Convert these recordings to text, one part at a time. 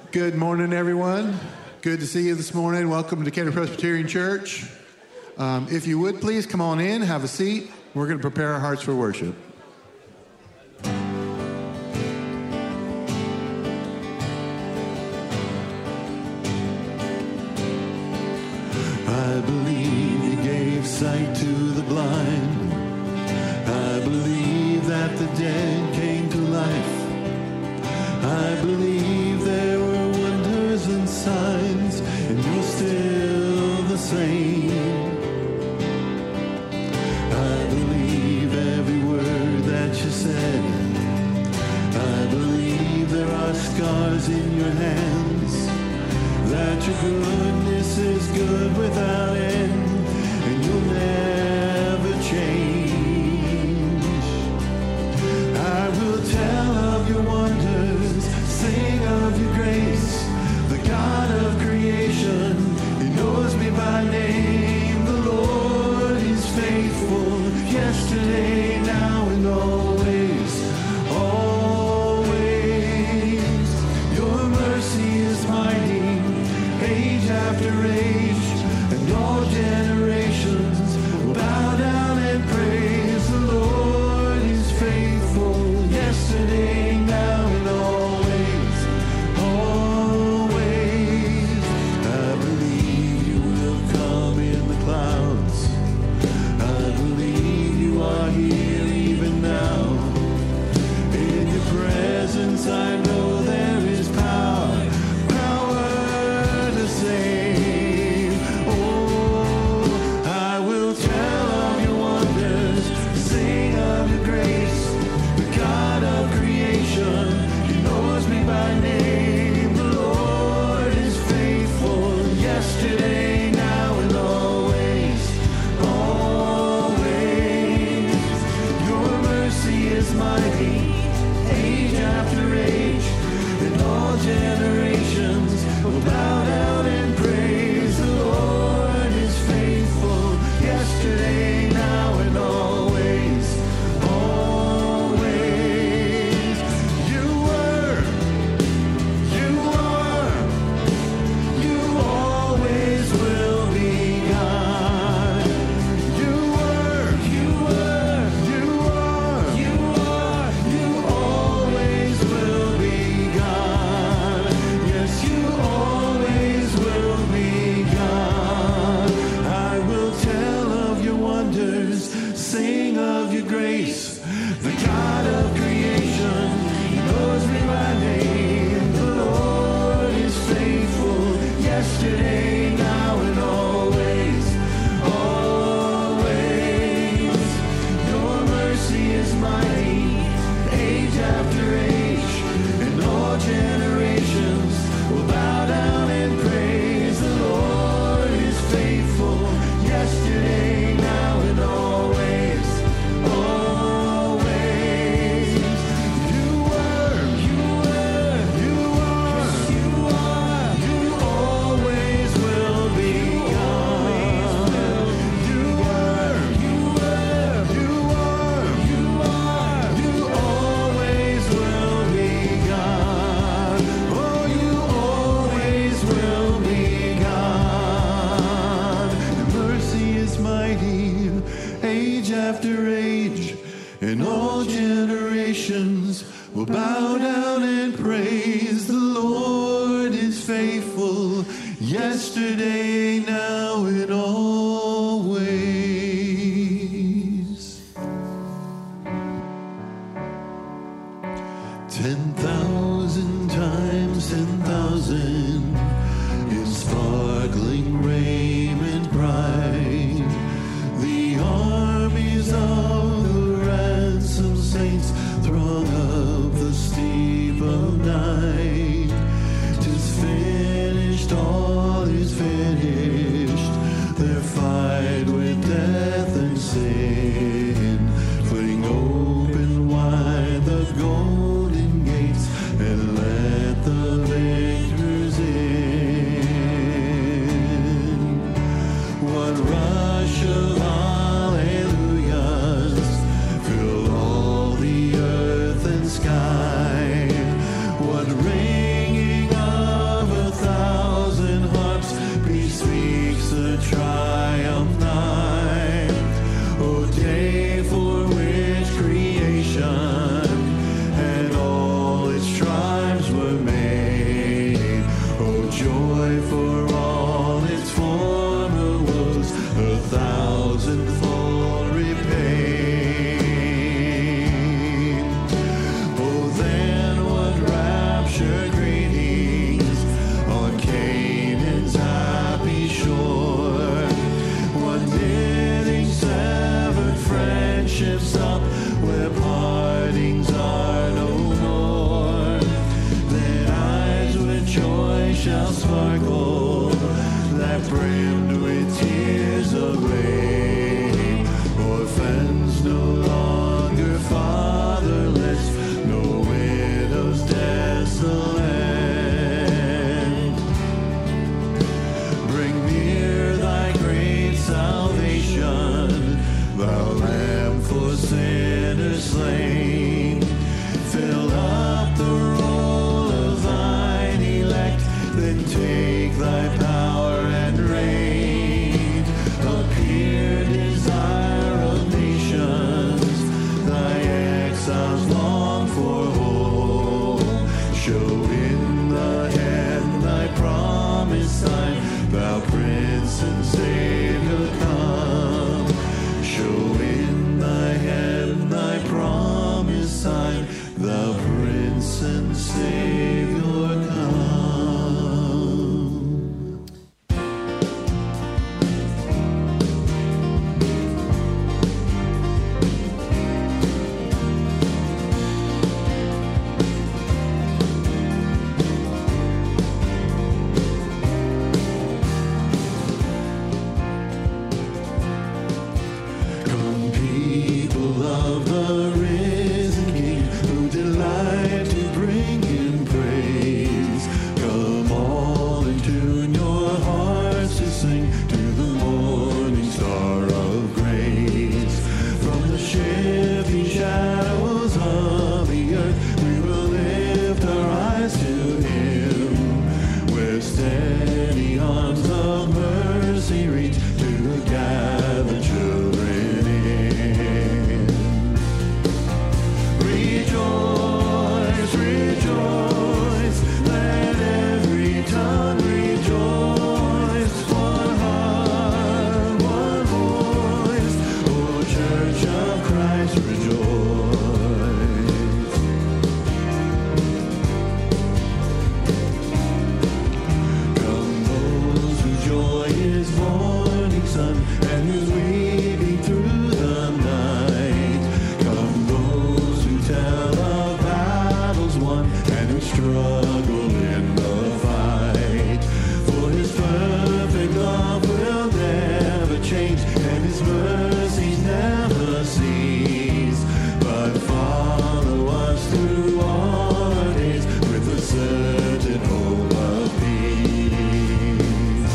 Good morning, everyone. Good to see you this morning. Welcome to Decatur Presbyterian Church. If you would, please come on in, have a seat. We're going to prepare our hearts for worship. I believe He gave sight to the blind. I believe that the dead came to life. I believe there were wonders and signs, and you're still the same. I believe every word that you said. I believe there are scars in your hands, that your goodness is good without end, and you'll never change. I will tell of your wonders, sing of your grace, the God of creation. He knows me by name. The Lord is faithful, yesterday, now, and always, always. Your mercy is mighty, age after age, and all generations will bow down and praise. The Lord is faithful, yesterday, now, and always, always. I believe you will come in the clouds. I believe you are here even now. In your presence I know there is power, power to save. Oh, I will tell of your wonders, sing of your grace, the God of creation. He knows me by name. The Lord is faithful, yesterday, now, and always, always. Your mercy is mighty, age after age, and all generations will bow down and praise. The Lord is faithful, yesterday, now, and always, always. You were, you are, you always will be God. You were, you are, you always will be God. Yes, you always will be God. I will tell of your wonders, sing of your grace, the God of creation. He knows me by name. The Lord is faithful, yesterday, now, and always, always. Your mercy is mighty, age after age, and all generations will bow down and praise. The Lord is faithful, yesterday, now, and always, always. You were, you are, you always will be God. You were, you are, you always will be God. Oh, you always will be God. Your mercy is mighty, age after age, and all generations will bow down and praise. The Lord is faithful, yesterday, now, and always. 10,000 times 10,000 in sparkling raiment bright, the armies of the ransomed saints throng up the steep of night. 'Tis finished, all is finished. shall sparkle, that brimmed with tears of rain. Orphans no longer fatherless, no widows desolate. Bring near thy great salvation, thou Lamb for sinners slain. Fill up the roll of thine elect, then take thy power and reign. Appear, desire of nations, thy exiles long for home. Show in the hand thy promised sign, thou Prince and Savior come. Show in thy hand thy promised sign, thou Prince and Savior come. Come, people of the risen King, who delight to bring him praise. Come all and tune your hearts to sing to the morning star of grace. From the shifting shadows of the earth, we will lift our eyes to him, where steady arms of mercy reach to gather children in. Rejoice, rejoice, let every tongue rejoice. One heart, one voice, O Church of Christ, rejoice. Come those whose joy is morning sun, and whose weeping through the night. Come those who tell of battles won, and who struggle in the fight. For his perfect love will never change, and his mercies never cease, but follow us through all our days with a certain hope of peace.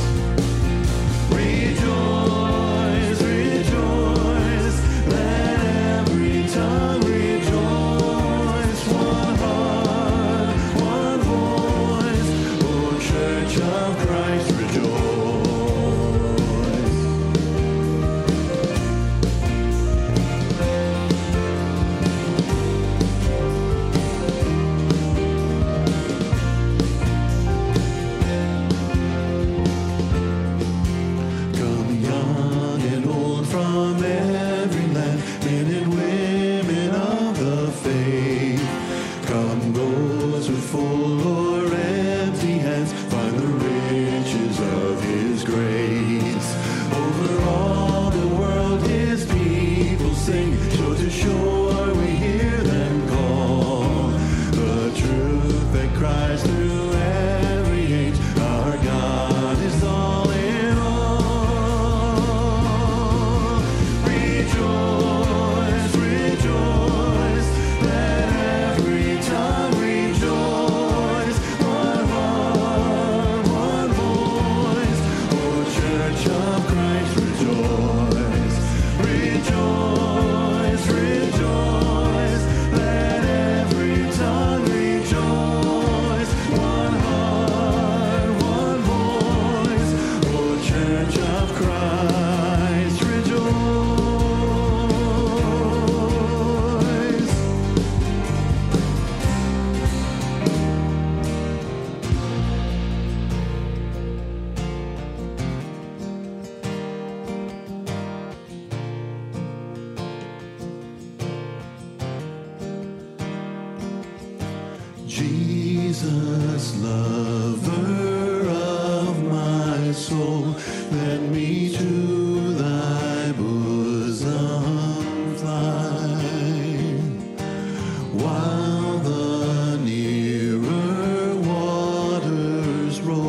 Rejoice, rejoice, let every tongue rejoice. One heart, one voice, O Church of Christ, rejoice. Come young and old from every land, men and women of the faith. Come those with full or empty hands, find the riches of his grace. Over all the world his people sing, shore to shore we hear them call. The truth that cries through every age, our God is all in all. Rejoice, rejoice, let every tongue rejoice. One heart, one voice, O Church of Christ, rejoice. Rejoice, rejoice, let every tongue rejoice. One heart, one voice, O Church of Christ, rejoice. Jesus, lover of my soul, let me to thy bosom fly. While the nearer waters roll,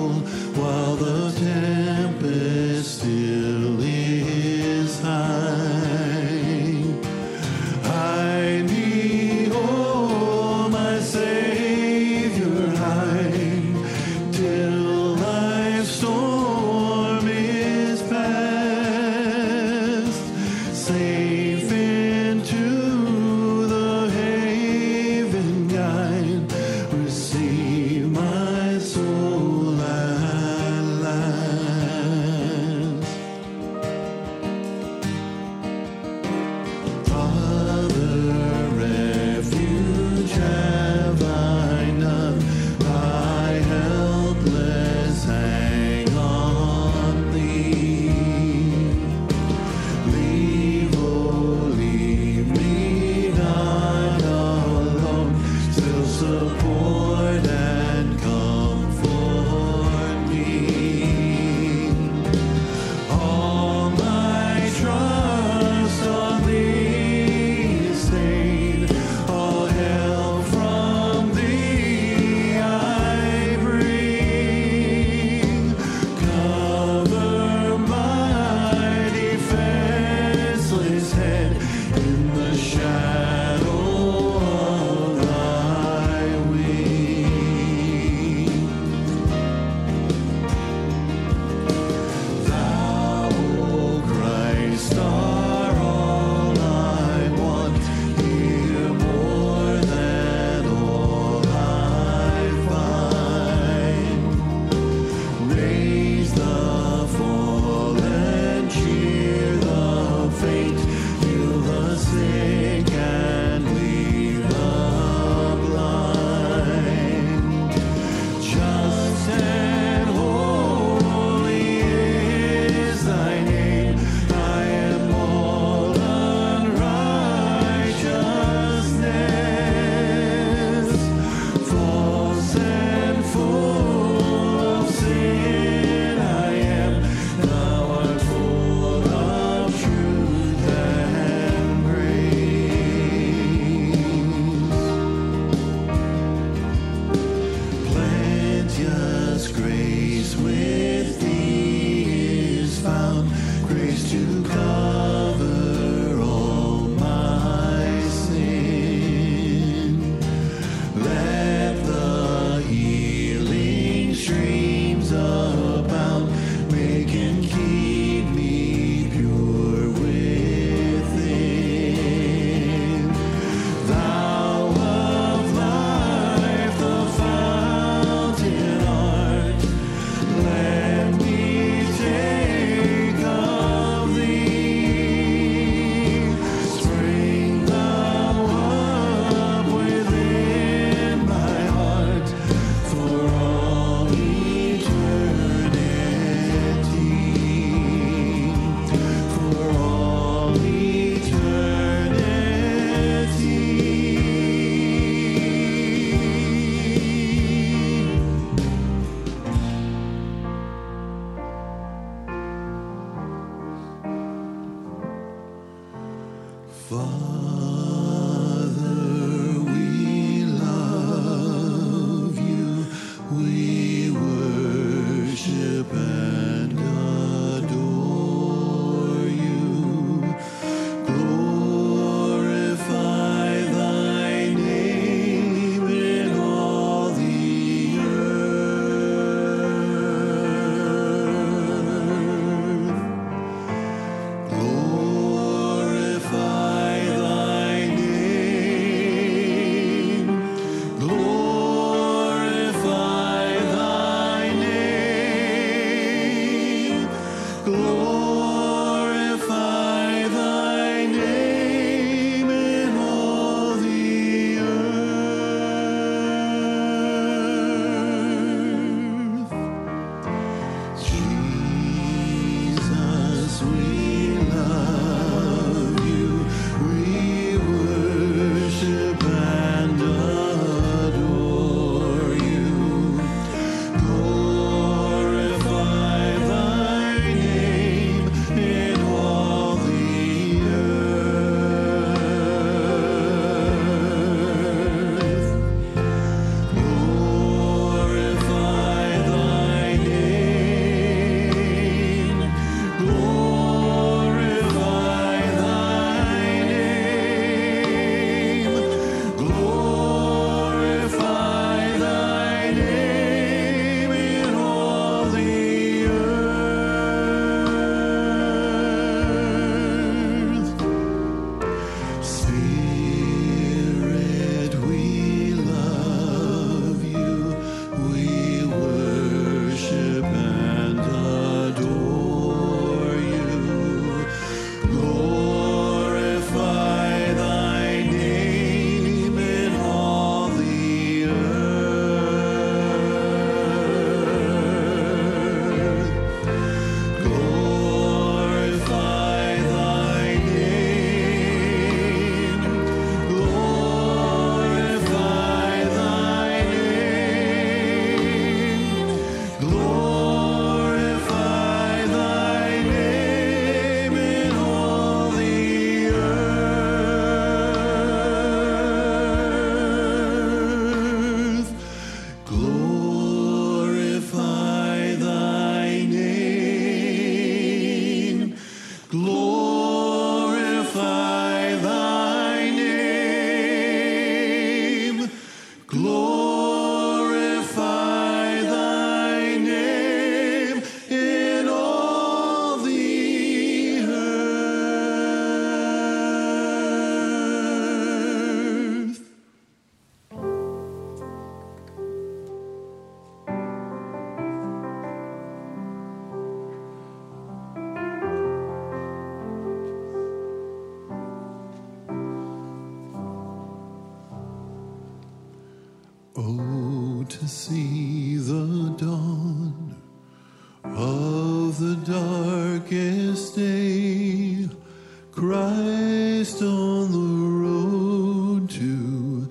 see the dawn of the darkest day, Christ on the road to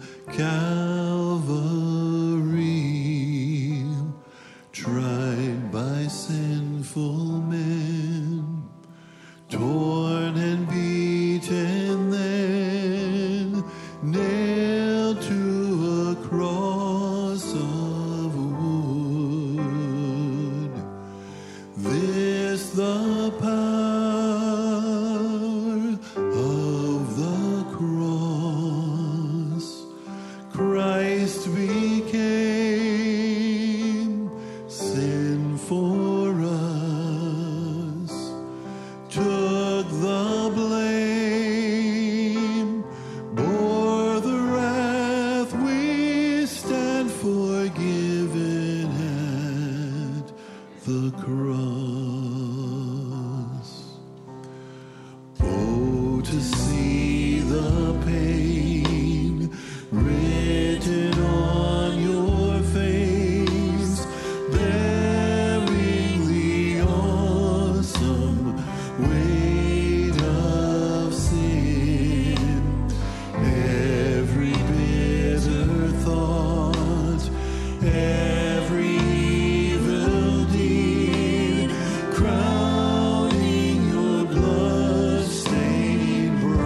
Calvary, tried by sinful men, torn and beaten, then nailed to a cross of wood. This the power of the cross. Christ became sin for us, took the blame, bore the wrath. We stand forgiven at the cross. Oh, to see the pain written on your face, bearing the awesome weight of sin. Every bitter thought, every evil deed, crowning your blood-stained brow.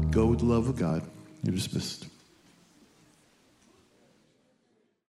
Go with the love of God. You're dismissed.